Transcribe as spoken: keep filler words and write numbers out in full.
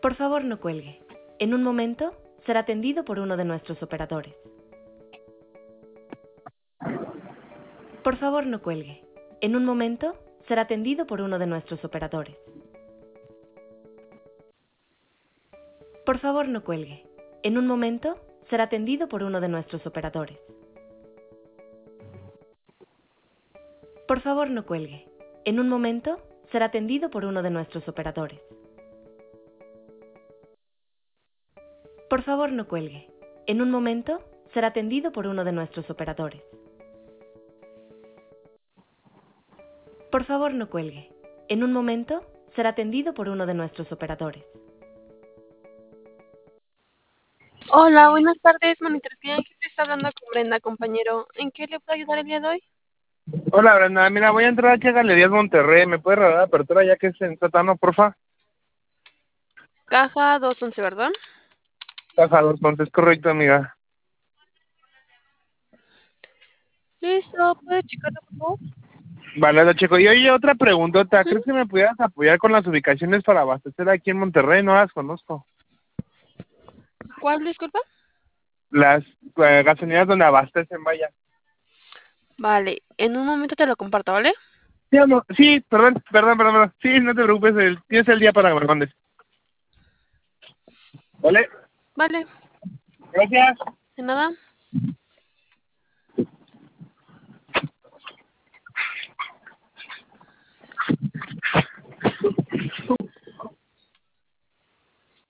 Por favor, no cuelgue. En un momento será atendido por uno de nuestros operadores. Por favor, no cuelgue. En un momento será atendido por uno de nuestros operadores. Por favor, no cuelgue. En un momento será atendido por uno de nuestros operadores. Por favor, no cuelgue. En un momento será atendido por uno de nuestros operadores. Por favor, no cuelgue. En un momento será atendido por uno de nuestros operadores. Por favor, no cuelgue. En un momento será atendido por uno de nuestros operadores. Hola, buenas tardes. Monitoría Ángel está hablando con Brenda, compañero. ¿En qué le puedo ayudar el día de hoy? Hola, Brenda. Mira, voy a entrar aquí a Galerías Monterrey. ¿Me puedes regalar la apertura ya que es en sótano, porfa? Caja doscientos once, ¿verdad? Caja dos, entonces, correcto, amiga. Listo, ¿puedes checarlo, por favor? Vale, lo checo. Y oye, otra preguntota. ¿Crees que me pudieras apoyar con las ubicaciones para abastecer aquí en Monterrey? No las conozco. ¿Cuál, disculpa? Las eh, gasolineras donde abastecen, vaya. Vale, en un momento te lo comparto, ¿vale? Sí, amor. Sí, perdón, perdón, perdón, perdón. Sí, no te preocupes. El, tienes el día para que me respondes. ¿Vale? Vale, Gracias. de nada.